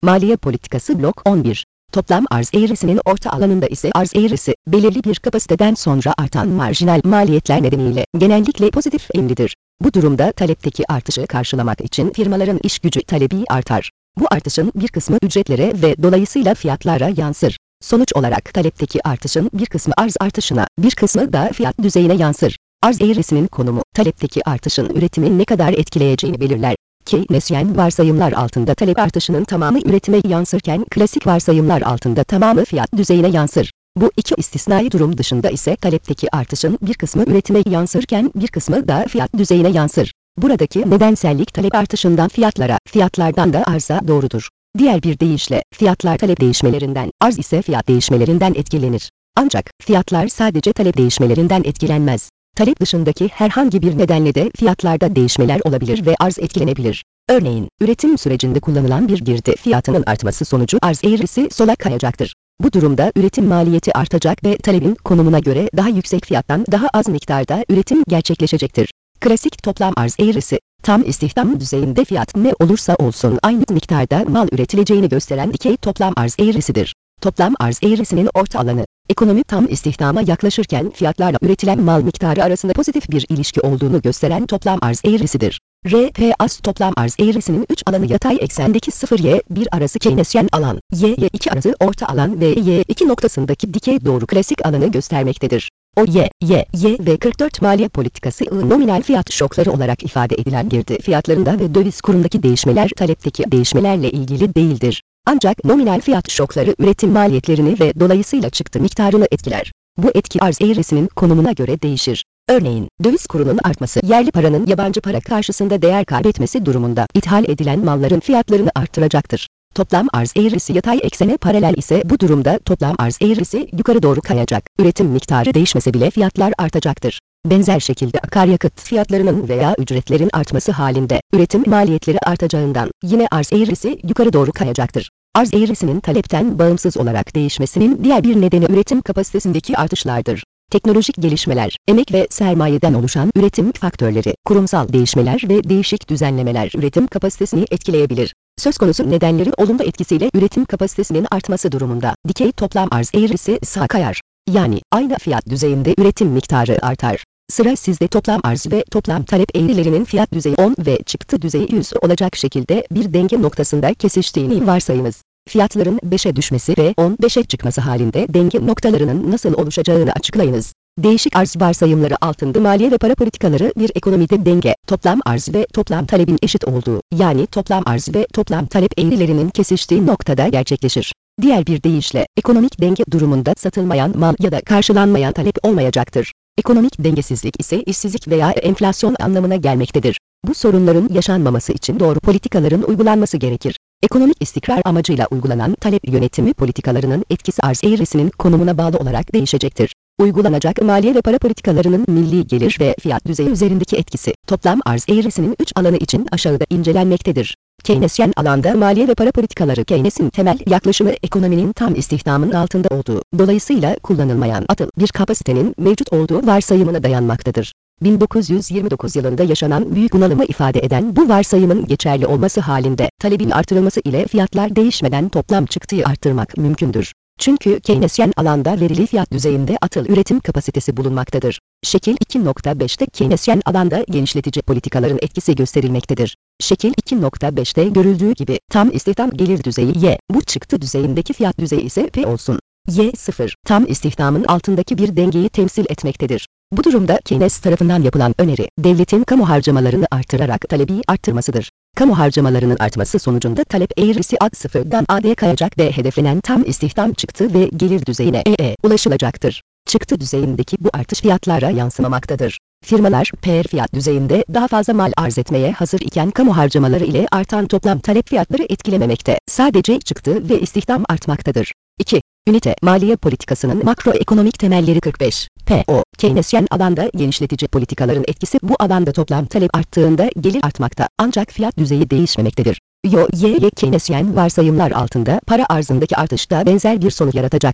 Maliye politikası blok 11. Toplam arz eğrisinin orta alanında ise arz eğrisi, belirli bir kapasiteden sonra artan marjinal maliyetler nedeniyle genellikle pozitif eğimlidir. Bu durumda talepteki artışı karşılamak için firmaların iş gücü talebi artar. Bu artışın bir kısmı ücretlere ve dolayısıyla fiyatlara yansır. Sonuç olarak talepteki artışın bir kısmı arz artışına, bir kısmı da fiyat düzeyine yansır. Arz eğrisinin konumu, talepteki artışın üretimi ne kadar etkileyeceğini belirler. Keynesyen varsayımlar altında talep artışının tamamı üretime yansırken klasik varsayımlar altında tamamı fiyat düzeyine yansır. Bu iki istisnai durum dışında ise talepteki artışın bir kısmı üretime yansırken bir kısmı da fiyat düzeyine yansır. Buradaki nedensellik talep artışından fiyatlara, fiyatlardan da arza doğrudur. Diğer bir deyişle, fiyatlar talep değişmelerinden, arz ise fiyat değişmelerinden etkilenir. Ancak, fiyatlar sadece talep değişmelerinden etkilenmez. Talep dışındaki herhangi bir nedenle de fiyatlarda değişmeler olabilir ve arz etkilenebilir. Örneğin, üretim sürecinde kullanılan bir girdi fiyatının artması sonucu arz eğrisi sola kayacaktır. Bu durumda üretim maliyeti artacak ve talebin konumuna göre daha yüksek fiyattan daha az miktarda üretim gerçekleşecektir. Klasik toplam arz eğrisi, tam istihdam düzeyinde fiyat ne olursa olsun aynı miktarda mal üretileceğini gösteren dikey toplam arz eğrisidir. Toplam arz eğrisinin orta alanı, ekonomi tam istihdama yaklaşırken fiyatlarla üretilen mal miktarı arasında pozitif bir ilişki olduğunu gösteren toplam arz eğrisidir. RPAS toplam arz eğrisinin 3 alanı yatay eksendeki 0-Y1 arası Keynesyen alan, Y2 arası orta alan ve Y2 noktasındaki dikey doğru klasik alanı göstermektedir. Y ve 44 maliye politikası nominal fiyat şokları olarak ifade edilen girdi fiyatlarında ve döviz kurundaki değişmeler talepteki değişmelerle ilgili değildir. Ancak nominal fiyat şokları üretim maliyetlerini ve dolayısıyla çıktı miktarını etkiler. Bu etki arz eğrisinin konumuna göre değişir. Örneğin, döviz kurunun artması yerli paranın yabancı para karşısında değer kaybetmesi durumunda ithal edilen malların fiyatlarını arttıracaktır. Toplam arz eğrisi yatay eksene paralel ise bu durumda toplam arz eğrisi yukarı doğru kayacak. Üretim miktarı değişmese bile fiyatlar artacaktır. Benzer şekilde akaryakıt fiyatlarının veya ücretlerin artması halinde üretim maliyetleri artacağından yine arz eğrisi yukarı doğru kayacaktır. Arz eğrisinin talepten bağımsız olarak değişmesinin diğer bir nedeni üretim kapasitesindeki artışlardır. Teknolojik gelişmeler, emek ve sermayeden oluşan üretim faktörleri, kurumsal değişmeler ve değişik düzenlemeler üretim kapasitesini etkileyebilir. Söz konusu nedenleri olumlu etkisiyle üretim kapasitesinin artması durumunda dikey toplam arz eğrisi sağa kayar. Yani aynı fiyat düzeyinde üretim miktarı artar. Sıra sizde toplam arz ve toplam talep eğrilerinin fiyat düzeyi 10 ve çıktı düzeyi 100 olacak şekilde bir denge noktasında kesiştiğini varsayınız. Fiyatların 5'e düşmesi ve 15'e çıkması halinde denge noktalarının nasıl oluşacağını açıklayınız. Değişik arz varsayımları altında maliye ve para politikaları bir ekonomide denge, toplam arz ve toplam talebin eşit olduğu, yani toplam arz ve toplam talep eğrilerinin kesiştiği noktada gerçekleşir. Diğer bir deyişle, ekonomik denge durumunda satılmayan mal ya da karşılanmayan talep olmayacaktır. Ekonomik dengesizlik ise işsizlik veya enflasyon anlamına gelmektedir. Bu sorunların yaşanmaması için doğru politikaların uygulanması gerekir. Ekonomik istikrar amacıyla uygulanan talep yönetimi politikalarının etkisi arz eğrisinin konumuna bağlı olarak değişecektir. Uygulanacak maliye ve para politikalarının milli gelir ve fiyat düzeyi üzerindeki etkisi, toplam arz eğrisinin 3 alanı için aşağıda incelenmektedir. Keynesyen alanda maliye ve para politikaları Keynes'in temel yaklaşımı ekonominin tam istihdamın altında olduğu, dolayısıyla kullanılmayan atıl bir kapasitenin mevcut olduğu varsayımına dayanmaktadır. 1929 yılında yaşanan büyük bunalımı ifade eden bu varsayımın geçerli olması halinde talebin artırılması ile fiyatlar değişmeden toplam çıktıyı arttırmak mümkündür. Çünkü Keynesyen alanda verili fiyat düzeyinde atıl üretim kapasitesi bulunmaktadır. Şekil 2.5'te Keynesyen alanda genişletici politikaların etkisi gösterilmektedir. Şekil 2.5'te görüldüğü gibi tam istihdam gelir düzeyi Y, bu çıktı düzeyindeki fiyat düzeyi ise P olsun. Y0, tam istihdamın altındaki bir dengeyi temsil etmektedir. Bu durumda Keynes tarafından yapılan öneri, devletin kamu harcamalarını artırarak talebi arttırmasıdır. Kamu harcamalarının artması sonucunda talep eğrisi A0'dan A'ya kayacak ve hedeflenen tam istihdam çıktı ve gelir düzeyine E'ye ulaşılacaktır. Çıktı düzeyindeki bu artış fiyatlara yansımamaktadır. Firmalar PR fiyat düzeyinde daha fazla mal arz etmeye hazır iken kamu harcamaları ile artan toplam talep fiyatları etkilememekte. Sadece çıktı ve istihdam artmaktadır. 2. Ünite maliye politikasının makroekonomik temelleri 45. P.O. Keynesyen alanda genişletici politikaların etkisi bu alanda toplam talep arttığında gelir artmakta ancak fiyat düzeyi değişmemektedir. Y Keynesyen varsayımlar altında para arzındaki artış da benzer bir sonuç yaratacaktır.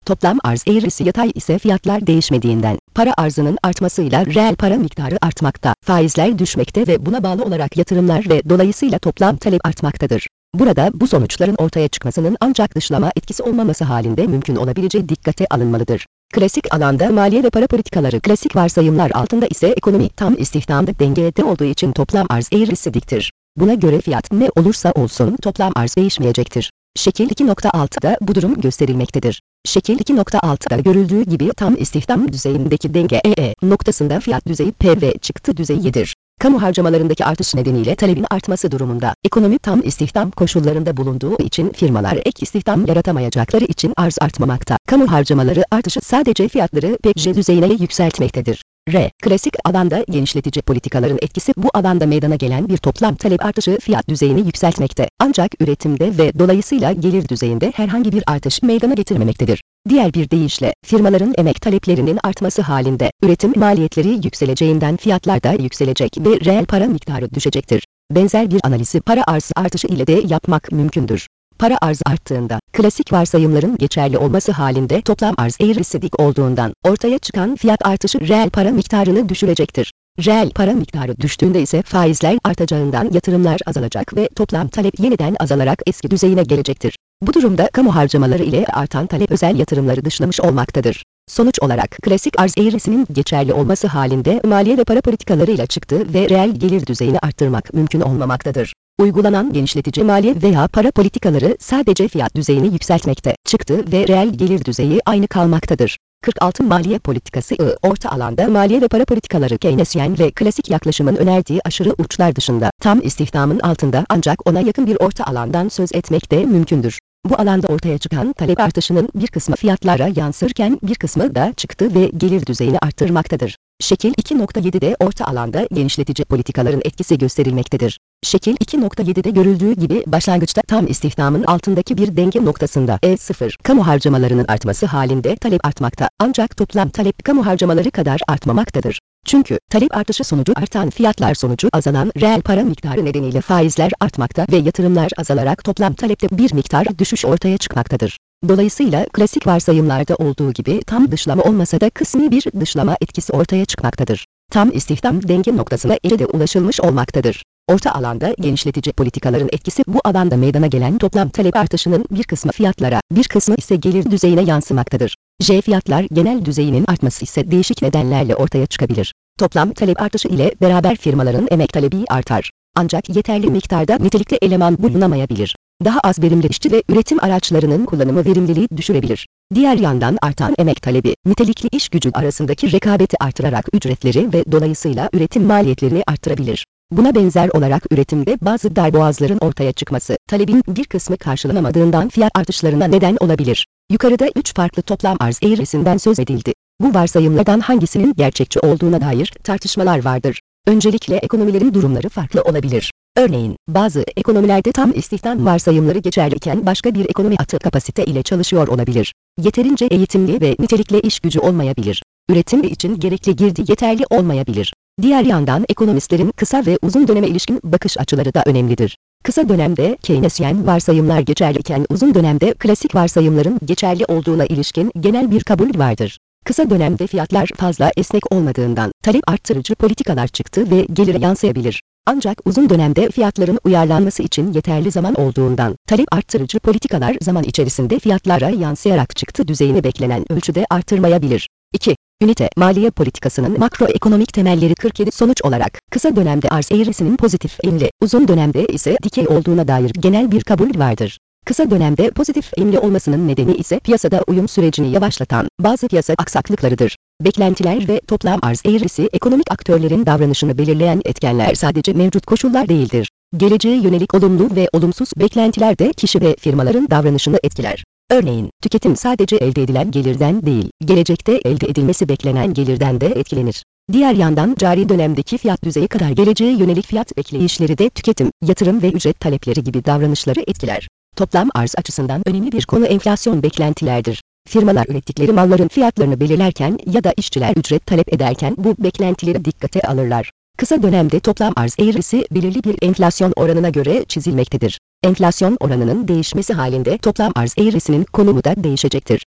Toplam arz eğrisi yatay ise fiyatlar değişmediğinden, para arzının artmasıyla reel para miktarı artmakta, faizler düşmekte ve buna bağlı olarak yatırımlar ve dolayısıyla toplam talep artmaktadır. Burada bu sonuçların ortaya çıkmasının ancak dışlama etkisi olmaması halinde mümkün olabileceği dikkate alınmalıdır. Klasik alanda maliye ve para politikaları klasik varsayımlar altında ise ekonomi tam istihdamda dengede olduğu için toplam arz eğrisi diktir. Buna göre fiyat ne olursa olsun toplam arz değişmeyecektir. Şekil 2.6'da bu durum gösterilmektedir. Şekil 2.6'da görüldüğü gibi tam istihdam düzeyindeki denge EE noktasında fiyat düzeyi P ve çıktı düzeyi Y'dir. Kamu harcamalarındaki artış nedeniyle talebin artması durumunda ekonomi tam istihdam koşullarında bulunduğu için firmalar ek istihdam yaratamayacakları için arz artmamakta. Kamu harcamaları artışı sadece fiyatları PJ düzeyine yükseltmektedir. Klasik alanda genişletici politikaların etkisi bu alanda meydana gelen bir toplam talep artışı fiyat düzeyini yükseltmekte. Ancak üretimde ve dolayısıyla gelir düzeyinde herhangi bir artış meydana getirmemektedir. Diğer bir deyişle, firmaların emek taleplerinin artması halinde, üretim maliyetleri yükseleceğinden fiyatlar da yükselecek ve reel para miktarı düşecektir. Benzer bir analizi para arzı artışı ile de yapmak mümkündür. Para arzı arttığında, klasik varsayımların geçerli olması halinde toplam arz eğrisi dik olduğundan, ortaya çıkan fiyat artışı reel para miktarını düşürecektir. Reel para miktarı düştüğünde ise faizler artacağından yatırımlar azalacak ve toplam talep yeniden azalarak eski düzeyine gelecektir. Bu durumda kamu harcamaları ile artan talep özel yatırımları dışlamış olmaktadır. Sonuç olarak klasik arz eğrisinin geçerli olması halinde maliye ve para politikalarıyla çıktı ve reel gelir düzeyini arttırmak mümkün olmamaktadır. Uygulanan genişletici maliye veya para politikaları sadece fiyat düzeyini yükseltmekte, çıktı ve reel gelir düzeyi aynı kalmaktadır. 46 Maliye politikası orta alanda maliye ve para politikaları Keynesyen ve klasik yaklaşımın önerdiği aşırı uçlar dışında tam istihdamın altında ancak ona yakın bir orta alandan söz etmek de mümkündür. Bu alanda ortaya çıkan talep artışının bir kısmı fiyatlara yansırken bir kısmı da çıktı ve gelir düzeyini arttırmaktadır. Şekil 2.7'de orta alanda genişletici politikaların etkisi gösterilmektedir. Şekil 2.7'de görüldüğü gibi başlangıçta tam istihdamın altındaki bir denge noktasında E0 kamu harcamalarının artması halinde talep artmakta ancak toplam talep kamu harcamaları kadar artmamaktadır. Çünkü talep artışı sonucu artan fiyatlar sonucu azalan reel para miktarı nedeniyle faizler artmakta ve yatırımlar azalarak toplam talepte bir miktar düşüş ortaya çıkmaktadır. Dolayısıyla klasik varsayımlarda olduğu gibi tam dışlama olmasa da kısmi bir dışlama etkisi ortaya çıkmaktadır. Tam istihdam denge noktasına de ulaşılmış olmaktadır. Orta alanda genişletici politikaların etkisi bu alanda meydana gelen toplam talep artışının bir kısmı fiyatlara, bir kısmı ise gelir düzeyine yansımaktadır. Fiyatlar genel düzeyinin artması ise değişik nedenlerle ortaya çıkabilir. Toplam talep artışı ile beraber firmaların emek talebi artar. Ancak yeterli miktarda nitelikli eleman bulunamayabilir. Daha az verimli işçi ve üretim araçlarının kullanımı verimliliği düşürebilir. Diğer yandan artan emek talebi, nitelikli iş gücü arasındaki rekabeti artırarak ücretleri ve dolayısıyla üretim maliyetlerini arttırabilir. Buna benzer olarak üretimde bazı darboğazların ortaya çıkması, talebin bir kısmı karşılanamadığından fiyat artışlarına neden olabilir. Yukarıda 3 farklı toplam arz eğrisinden söz edildi. Bu varsayımlardan hangisinin gerçekçi olduğuna dair tartışmalar vardır. Öncelikle ekonomilerin durumları farklı olabilir. Örneğin, bazı ekonomilerde tam istihdam varsayımları geçerliyken başka bir ekonomi atı kapasite ile çalışıyor olabilir. Yeterince eğitimli ve nitelikli iş gücü olmayabilir. Üretim için gerekli girdi yeterli olmayabilir. Diğer yandan ekonomistlerin kısa ve uzun döneme ilişkin bakış açıları da önemlidir. Kısa dönemde Keynesyen varsayımlar geçerliyken uzun dönemde klasik varsayımların geçerli olduğuna ilişkin genel bir kabul vardır. Kısa dönemde fiyatlar fazla esnek olmadığından talep arttırıcı politikalar çıktı ve gelire yansıyabilir. Ancak uzun dönemde fiyatların uyarlanması için yeterli zaman olduğundan talep arttırıcı politikalar zaman içerisinde fiyatlara yansıyarak çıktı düzeyini beklenen ölçüde artırmayabilir. 2. Ünite maliye politikasının makroekonomik temelleri 47 sonuç olarak kısa dönemde arz eğrisinin pozitif eğimli, uzun dönemde ise dikey olduğuna dair genel bir kabul vardır. Kısa dönemde pozitif eğimli olmasının nedeni ise piyasada uyum sürecini yavaşlatan bazı piyasa aksaklıklarıdır. Beklentiler ve toplam arz eğrisi ekonomik aktörlerin davranışını belirleyen etkenler sadece mevcut koşullar değildir. Geleceğe yönelik olumlu ve olumsuz beklentiler de kişi ve firmaların davranışını etkiler. Örneğin, tüketim sadece elde edilen gelirden değil, gelecekte elde edilmesi beklenen gelirden de etkilenir. Diğer yandan cari dönemdeki fiyat düzeyi kadar geleceğe yönelik fiyat bekleyişleri de tüketim, yatırım ve ücret talepleri gibi davranışları etkiler. Toplam arz açısından önemli bir konu enflasyon beklentilerdir. Firmalar ürettikleri malların fiyatlarını belirlerken ya da işçiler ücret talep ederken bu beklentileri dikkate alırlar. Kısa dönemde toplam arz eğrisi belirli bir enflasyon oranına göre çizilmektedir. Enflasyon oranının değişmesi halinde toplam arz eğrisinin konumu da değişecektir.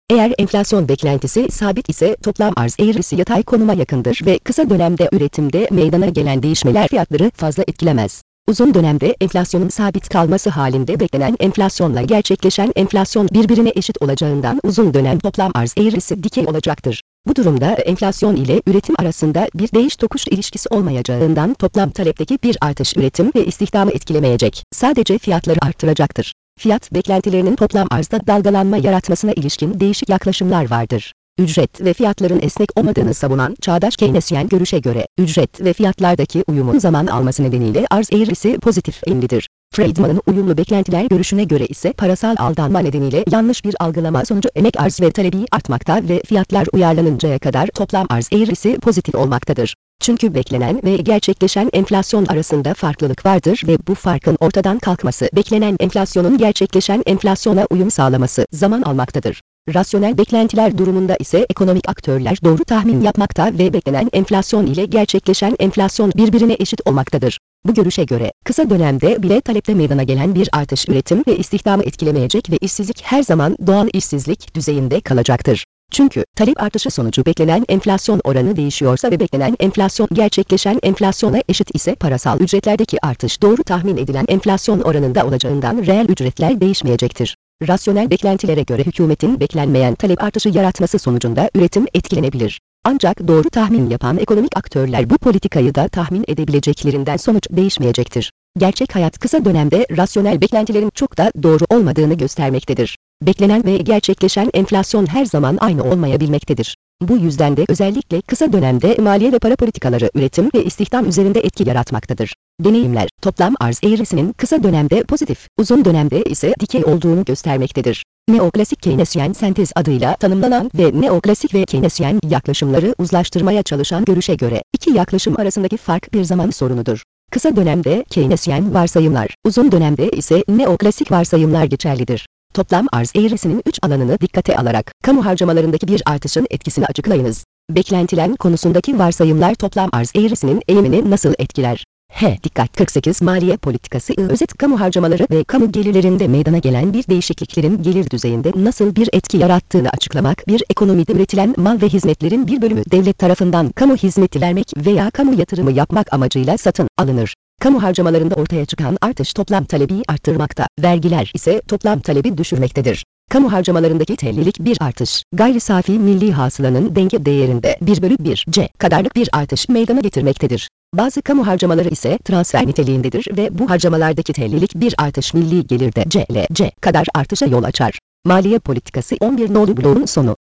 Eğer enflasyon beklentisi sabit ise toplam arz eğrisi yatay konuma yakındır ve kısa dönemde üretimde meydana gelen değişmeler fiyatları fazla etkilemez. Uzun dönemde enflasyonun sabit kalması halinde beklenen enflasyonla gerçekleşen enflasyon birbirine eşit olacağından uzun dönem toplam arz eğrisi dikey olacaktır. Bu durumda enflasyon ile üretim arasında bir değiş-tokuş ilişkisi olmayacağından toplam talepteki bir artış üretim ve istihdamı etkilemeyecek, sadece fiyatları arttıracaktır. Fiyat beklentilerinin toplam arzda dalgalanma yaratmasına ilişkin değişik yaklaşımlar vardır. Ücret ve fiyatların esnek olmadığını savunan çağdaş Keynesyen görüşe göre, ücret ve fiyatlardaki uyumun zaman alması nedeniyle arz eğrisi pozitif eğimlidir. Friedman'ın uyumlu beklentiler görüşüne göre ise parasal aldanma nedeniyle yanlış bir algılama sonucu emek arz ve talebi artmakta ve fiyatlar uyarlanıncaya kadar toplam arz eğrisi pozitif olmaktadır. Çünkü beklenen ve gerçekleşen enflasyon arasında farklılık vardır ve bu farkın ortadan kalkması beklenen enflasyonun gerçekleşen enflasyona uyum sağlaması zaman almaktadır. Rasyonel beklentiler durumunda ise ekonomik aktörler doğru tahmin yapmakta ve beklenen enflasyon ile gerçekleşen enflasyon birbirine eşit olmaktadır. Bu görüşe göre, kısa dönemde bile talepte meydana gelen bir artış üretim ve istihdamı etkilemeyecek ve işsizlik her zaman doğal işsizlik düzeyinde kalacaktır. Çünkü talep artışı sonucu beklenen enflasyon oranı değişiyorsa ve beklenen enflasyon gerçekleşen enflasyona eşit ise parasal ücretlerdeki artış doğru tahmin edilen enflasyon oranında olacağından reel ücretler değişmeyecektir. Rasyonel beklentilere göre hükümetin beklenmeyen talep artışı yaratması sonucunda üretim etkilenebilir. Ancak doğru tahmin yapan ekonomik aktörler bu politikayı da tahmin edebileceklerinden sonuç değişmeyecektir. Gerçek hayat kısa dönemde rasyonel beklentilerin çok da doğru olmadığını göstermektedir. Beklenen ve gerçekleşen enflasyon her zaman aynı olmayabilmektedir. Bu yüzden de özellikle kısa dönemde maliye ve para politikaları üretim ve istihdam üzerinde etki yaratmaktadır. Deneyimler, toplam arz eğrisinin kısa dönemde pozitif, uzun dönemde ise dikey olduğunu göstermektedir. Neoklasik Keynesyen sentez adıyla tanımlanan ve neoklasik ve Keynesyen yaklaşımları uzlaştırmaya çalışan görüşe göre, iki yaklaşım arasındaki fark bir zaman sorunudur. Kısa dönemde Keynesyen varsayımlar, uzun dönemde ise neoklasik varsayımlar geçerlidir. Toplam arz eğrisinin 3 alanını dikkate alarak, kamu harcamalarındaki bir artışın etkisini açıklayınız. Beklentilen konusundaki varsayımlar toplam arz eğrisinin eğimini nasıl etkiler? Dikkat 48 Maliye politikası özet kamu harcamaları ve kamu gelirlerinde meydana gelen bir değişikliklerin gelir düzeyinde nasıl bir etki yarattığını açıklamak bir ekonomide üretilen mal ve hizmetlerin bir bölümü devlet tarafından kamu hizmeti vermek veya kamu yatırımı yapmak amacıyla satın alınır. Kamu harcamalarında ortaya çıkan artış toplam talebi arttırmakta, vergiler ise toplam talebi düşürmektedir. Kamu harcamalarındaki TL'lik bir artış, gayri safi milli hasılanın denge değerinde 1/1 kadarlık bir artış meydana getirmektedir. Bazı kamu harcamaları ise transfer niteliğindedir ve bu harcamalardaki TL'lik bir artış milli gelirde CLC kadar artışa yol açar. Maliye politikası 11 nolu bloğun sonu.